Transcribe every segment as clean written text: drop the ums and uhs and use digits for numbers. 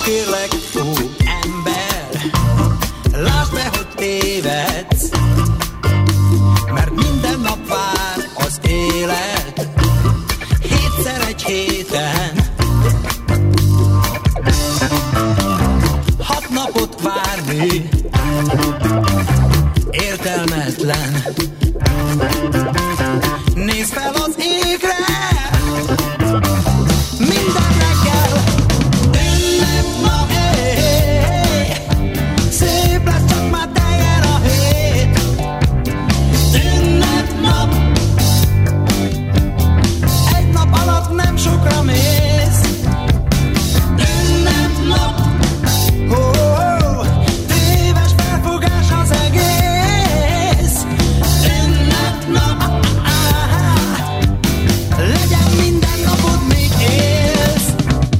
kérlek, ó ember, lásd be, hogy tévedsz, mert minden nap vár az élet, hétszer egy héten. 6 napot várni értelmetlen. Nézd fel az égre, minden reggel ünnepnap, szép lesz, csak már teljen a hét. Ünnepnap, egy nap alatt nem sokra mész. Ünnepnap, téves felfogás az egész. Ünnepnap, legyen minden napod még élsz.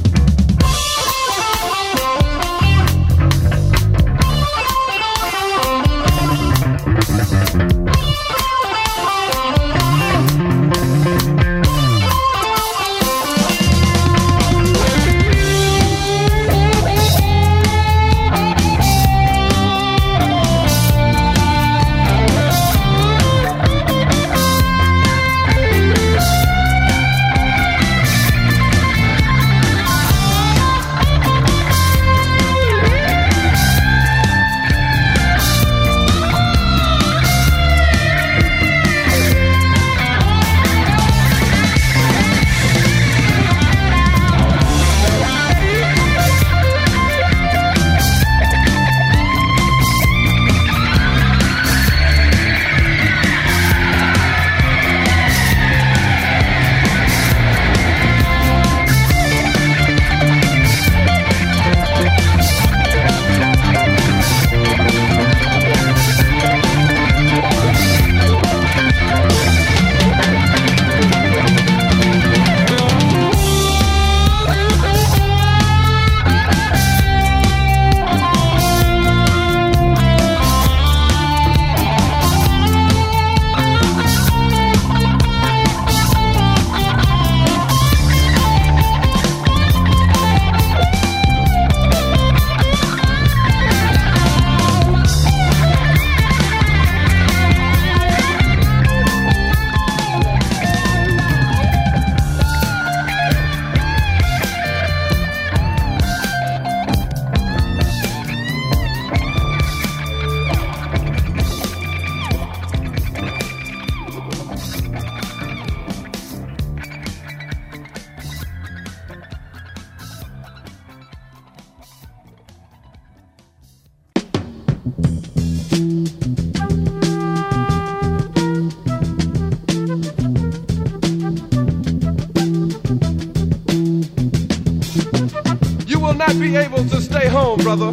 Be able to stay home, brother.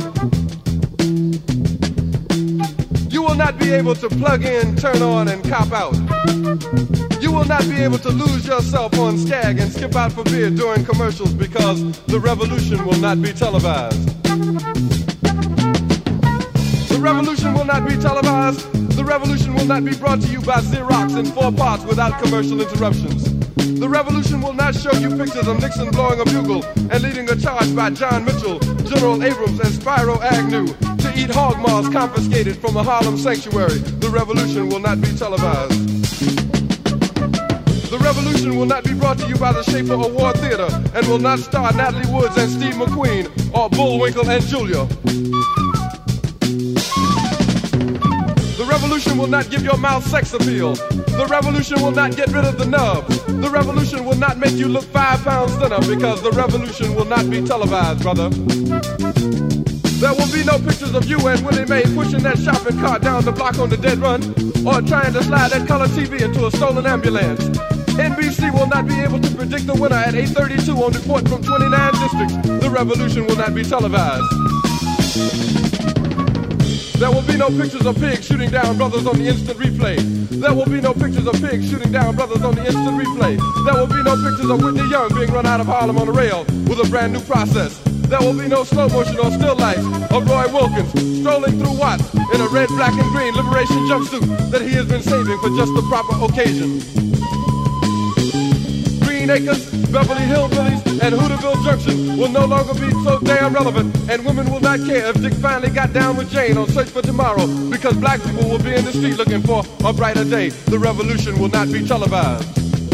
You will not be able to plug in, turn on, and cop out. You will not be able to lose yourself on Skag and skip out for beer during commercials because the revolution will not be televised. The revolution will not be televised. The revolution will not be brought to you by Xerox in 4 parts without commercial interruptions. The revolution will not show you pictures of Nixon blowing a bugle and leading a charge by John Mitchell, General Abrams, and Spyro Agnew to eat hog maws confiscated from a Harlem sanctuary. The revolution will not be televised. The revolution will not be brought to you by the Schaefer Award Theater and will not star Natalie Woods and Steve McQueen or Bullwinkle and Julia. The revolution will not give your mouth sex appeal. The revolution will not get rid of the nub. The revolution will not make you look 5 pounds thinner because the revolution will not be televised, brother. There will be no pictures of you and Willie Mae pushing that shopping cart down the block on the dead run or trying to slide that color TV into a stolen ambulance. NBC will not be able to predict the winner at 8:32 on Report from 29 districts. The revolution will not be televised. There will be no pictures of pigs shooting down brothers on the instant replay. There will be no pictures of pigs shooting down brothers on the instant replay. There will be no pictures of Whitney Young being run out of Harlem on a rail with a brand new process. There will be no slow motion or still life of Roy Wilkins strolling through Watts in a red, black, and green liberation jumpsuit that he has been saving for just the proper occasion. 18 acres, Beverly Hillbillies, and Hooterville Junction will no longer be so damn relevant, and women will not care if Dick finally got down with Jane on Search for Tomorrow, because black people will be in the street looking for a brighter day. The revolution will not be televised.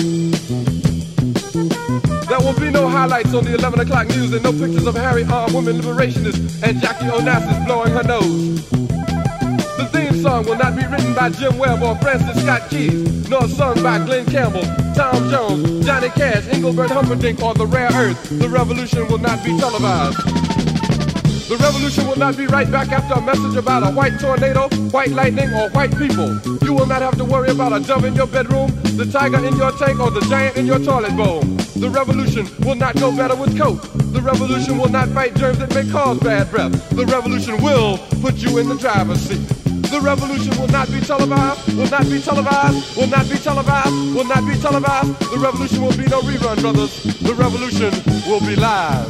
There will be no highlights on the 11 o'clock news and no pictures of Harry armed women liberationists and Jackie Onassis blowing her nose. The theme song will not be written by Jim Webb or Francis Scott Keys, nor sung by Glenn Campbell, Tom Jones, Johnny Cash, Engelbert Humperdinck, or The Rare Earth. The revolution will not be televised. The revolution will not be right back after a message about a white tornado, white lightning, or white people. You will not have to worry about a dove in your bedroom, the tiger in your tank, or the giant in your toilet bowl. The revolution will not go better with Coke. The revolution will not fight germs that may cause bad breath. The revolution will put you in the driver's seat. The revolution will not be televised, will not be televised, will not be televised, will not be televised. The revolution will be no rerun, brothers. The revolution will be live.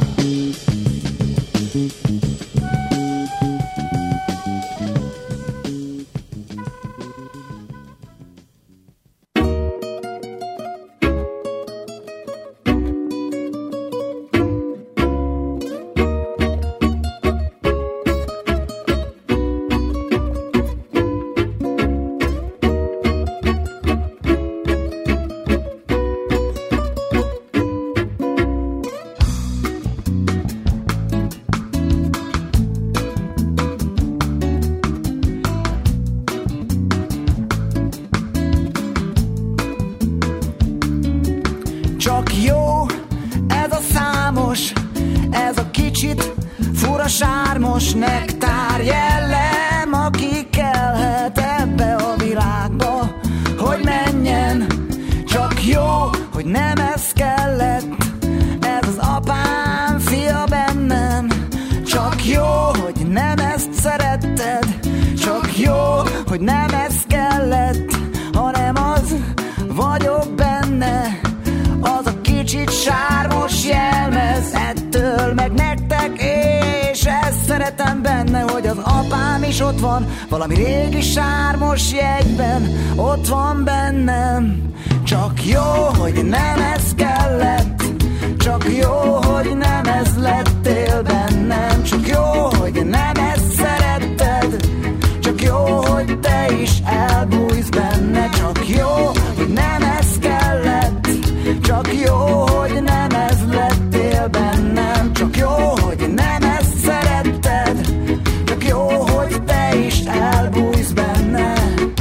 Sármos nektár jellem, aki kellhet ebbe a világba, hogy menjen. Csak jó, hogy nem ez kellett, ez az apám fia bennem. Csak jó, hogy nem ezt szeretted, csak jó, hogy nem ez kellett, hanem az vagyok benne, az a kicsit sármos jelmez, ettől meg nektek és ezt szeretem benne, hogy az apám is ott van, valami régi sármos jegyben, ott van bennem. Csak jó, hogy nem ez kellett, csak jó, hogy nem ez lettél bennem. Csak jó, hogy nem ezt szeretted, csak jó, hogy te is elbújsz benne. Csak jó, hogy nem ez kellett, csak jó, hogy nem ez lettél bennem. Csak jó, hogy nem ezt szeretted, csak jó, hogy te is elbújsz benne.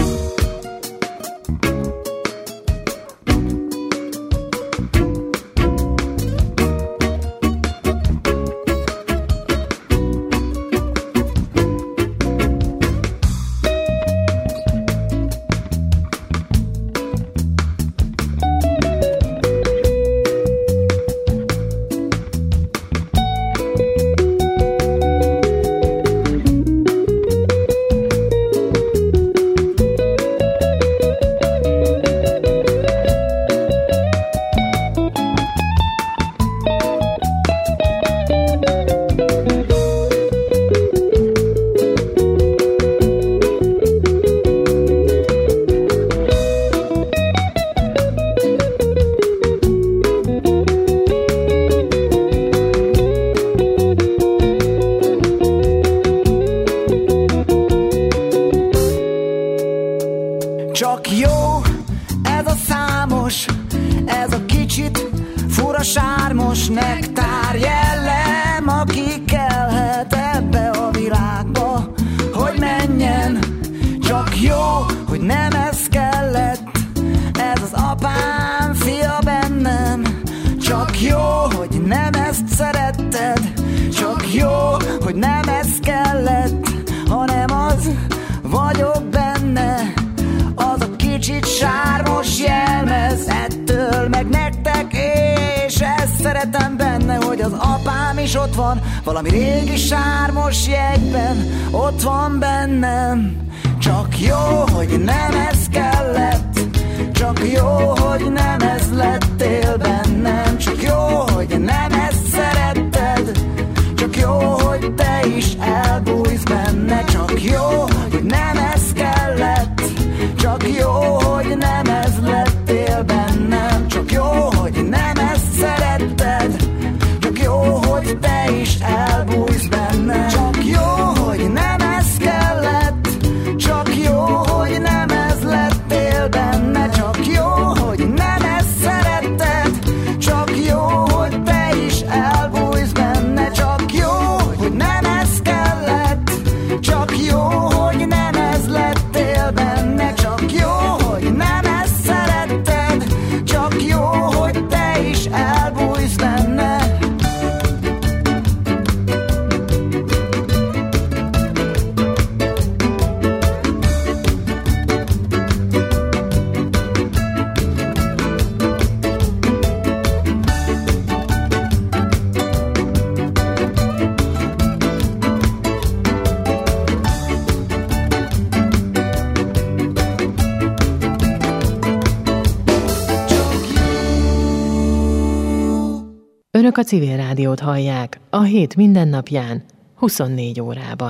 Csak jó, ez a számos, ez a kicsit fura sármos nektár jellem, aki kellhet ebbe a világba, hogy menjen. Csak jó, hogy nem ez kellett, ez az apám fia bennem. Csak jó, hogy nem ezt szeretted, csak jó, hogy nem ez kellett, hanem az vagyok benne, az a kicsit sármos jelmez, ettől meg nektek és ezt szeretem benne, hogy az apám is ott van, valami régi sármos jegyben, ott van bennem. Csak jó, hogy nem ez kellett, csak jó, hogy nem ez lettél bennem. Csak jó, hogy nem ezt szeretted, csak jó, hogy te is elbújsz benne. Csak jó, hogy nem ez kellett, csak jó, hogy nem ez lettél bennem. Csak jó, hogy nem hogy te is elbújsz benne. Csak jó, hogy nem ez kellett, csak jó, hogy nem ez lettél benne. Csak jó, hogy nem ezt szeretted, csak jó, hogy te is elbújsz benne. Csak jó, hogy nem ez kellett, csak jó, hogy nem ez lettél benne. Csak jó, hogy nem ezt szeretted, csak jó, hogy te is elbújsz benne. Önök a Civil Rádiót hallják a hét mindennapján, 24 órában.